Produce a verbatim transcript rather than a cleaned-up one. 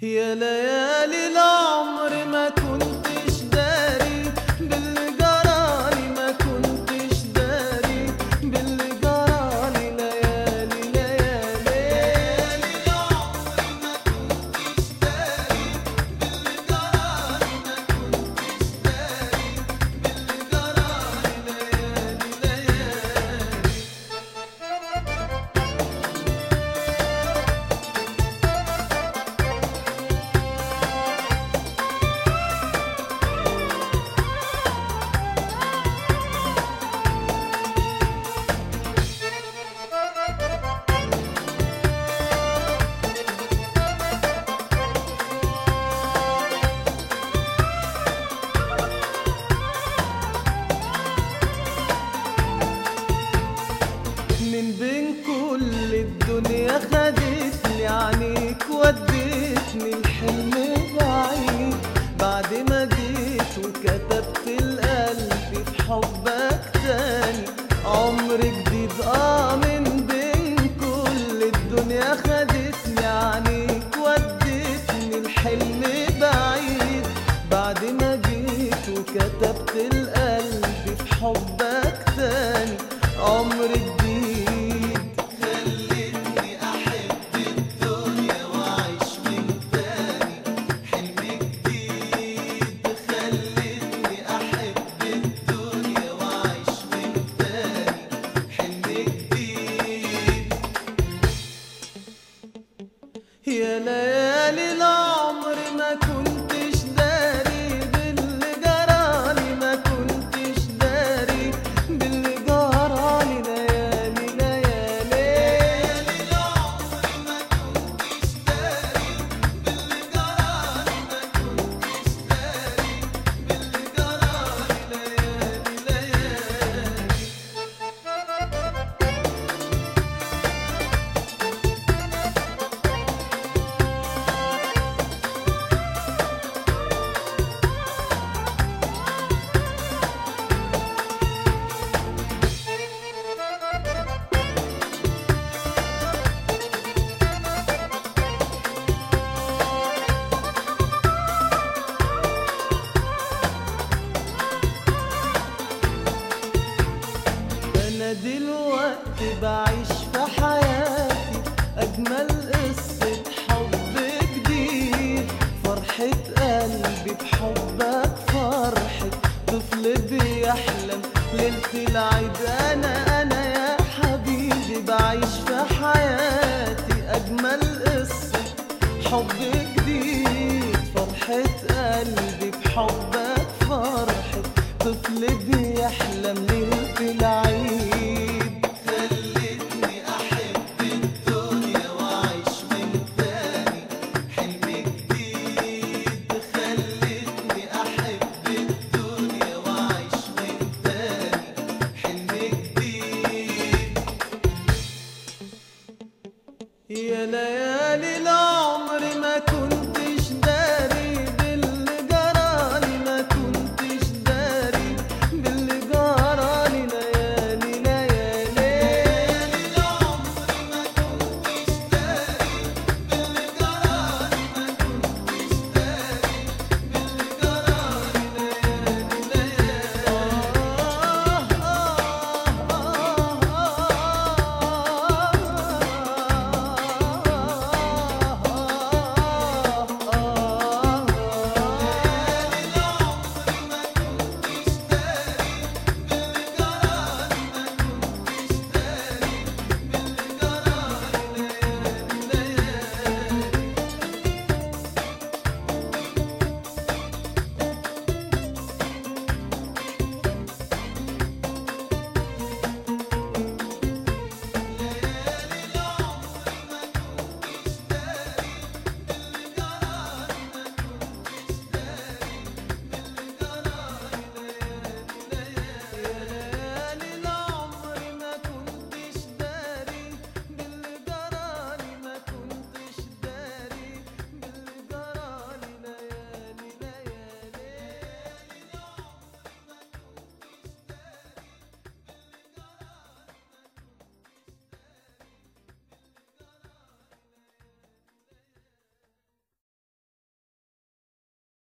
يا ليالي العمر ما كنتش داري باللي جرالي، ما كنتش داري باللي جرالي. ليالي ليالي العمر ما كنتش داري باللي جرالي، ما كنتش داري باللي جرالي. ليالي ليالي من بين كل الدنيا خدتني عنيك، وديتني الحلم بعيد. بعد ما جيت وكتبت لقلبي في حبك تاني عمر جديد. اه من بين كل الدنيا خدتني عنيك، وديتني الحلم بعيد. بعد ما جيت وكتبت لقلبي في حبك تاني عمر جديد. يا ليالي العمر ما كنتش داري باللي جرالي، ما كنتش داري باللي جرالي. ليالي ليالي العمر ما كنتش داري باللي جرالي، ما كنتش داري باللي جرالي. ليالي ليالي أنا دلوقتي بعيش في حياتي أجمل قصة حب جديد. فرحة قلبي بحبك فرحة طفل بيحلم ليلة العيد. أنا أنا يا حبيبي بعيش في حياتي أجمل قصة حب جديد. فرحة قلبي بحبك فرحة طفل بيحلم ليلة